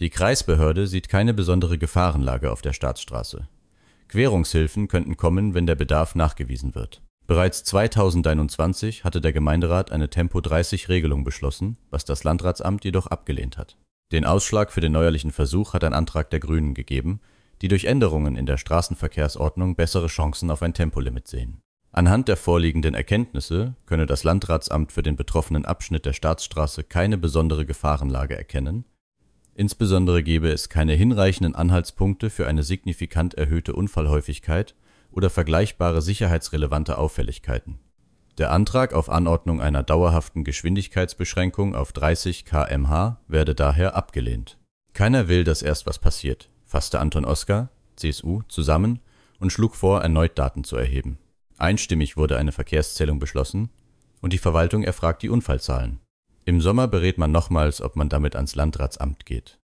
Die Kreisbehörde sieht keine besondere Gefahrenlage auf der Staatsstraße. Querungshilfen könnten kommen, wenn der Bedarf nachgewiesen wird. Bereits 2021 hatte der Gemeinderat eine Tempo-30-Regelung beschlossen, was das Landratsamt jedoch abgelehnt hat. Den Ausschlag für den neuerlichen Versuch hat ein Antrag der Grünen gegeben, die durch Änderungen in der Straßenverkehrsordnung bessere Chancen auf ein Tempolimit sehen. Anhand der vorliegenden Erkenntnisse könne das Landratsamt für den betroffenen Abschnitt der Staatsstraße keine besondere Gefahrenlage erkennen. Insbesondere gebe es keine hinreichenden Anhaltspunkte für eine signifikant erhöhte Unfallhäufigkeit oder vergleichbare sicherheitsrelevante Auffälligkeiten. Der Antrag auf Anordnung einer dauerhaften Geschwindigkeitsbeschränkung auf 30 km/h werde daher abgelehnt. Keiner will, dass erst was passiert, fasste Anton Oskar, CSU, zusammen und schlug vor, erneut Daten zu erheben. Einstimmig wurde eine Verkehrszählung beschlossen und die Verwaltung erfragt die Unfallzahlen. Im Sommer berät man nochmals, ob man damit ans Landratsamt geht.